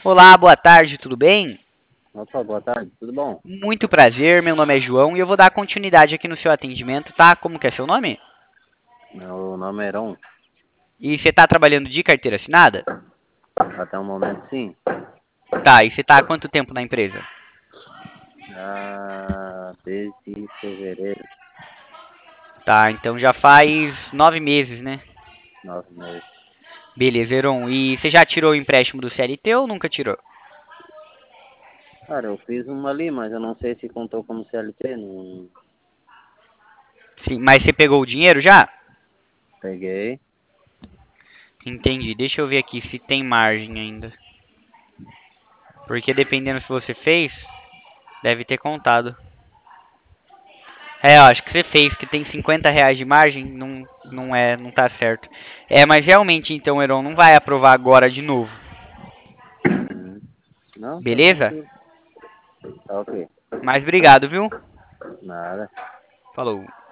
Olá, boa tarde, tudo bem? Opa, boa tarde, tudo bom? Muito prazer, meu nome é João e eu vou dar continuidade aqui no seu atendimento, tá? Como que é seu nome? Meu nome é Heron. E você tá trabalhando de carteira assinada? Até o momento, sim. Tá, e você tá há quanto tempo na empresa? Desde fevereiro, Tá, então já faz 9 meses, né? 9 meses. Beleza, Heron. E você já tirou o empréstimo do CLT ou nunca tirou? Cara, eu fiz uma ali, mas eu não sei se contou como CLT, não Sim, mas você pegou o dinheiro já? peguei. Entendi, deixa eu ver aqui se tem margem ainda. Porque dependendo se você fez, deve ter contado. É, eu acho que você fez, que tem R$ 50 de margem, não tá certo. É, mas realmente então, Heron, não vai aprovar agora de novo. Uhum. Não, tá Beleza? tranquilo. Tá ok. Mas obrigado, viu? Nada. Falou.